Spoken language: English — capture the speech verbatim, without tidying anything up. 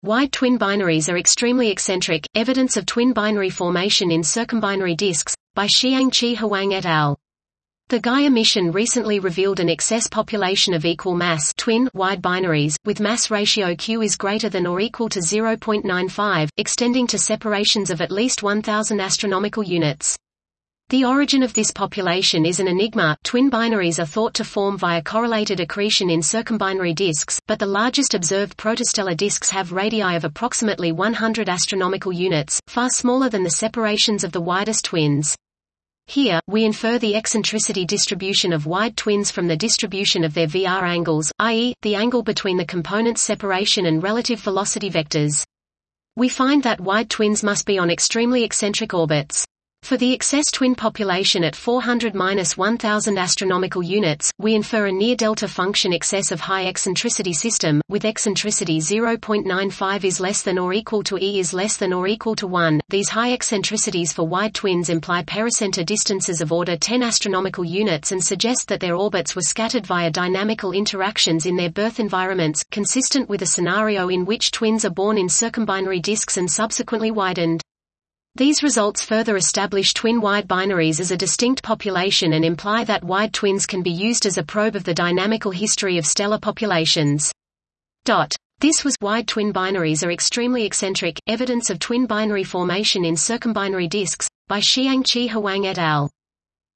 Wide twin binaries are extremely eccentric, evidence of twin binary formation in circumbinary disks, by Xiangqi Huang et al. The Gaia mission recently revealed an excess population of equal mass twin wide binaries, with mass ratio Q is greater than or equal to zero point nine five, extending to separations of at least one thousand astronomical units. The origin of this population is an enigma. Twin binaries are thought to form via correlated accretion in circumbinary disks, but the largest observed protostellar disks have radii of approximately one hundred astronomical units, far smaller than the separations of the widest twins. Here, we infer the eccentricity distribution of wide twins from the distribution of their V R angles, that is, the angle between the components' separation and relative velocity vectors. We find that wide twins must be on extremely eccentric orbits. For the excess twin population at four hundred to one thousand astronomical units, we infer a near-delta function excess of high eccentricity system, with eccentricity zero point nine five is less than or equal to E is less than or equal to one. These high eccentricities for wide twins imply pericenter distances of order ten astronomical units and suggest that their orbits were scattered via dynamical interactions in their birth environments, consistent with a scenario in which twins are born in circumbinary disks and subsequently widened. These results further establish twin wide binaries as a distinct population and imply that wide twins can be used as a probe of the dynamical history of stellar populations. This was Wide twin binaries are extremely eccentric, evidence of twin binary formation in circumbinary disks, by Xiangqi Huang et al.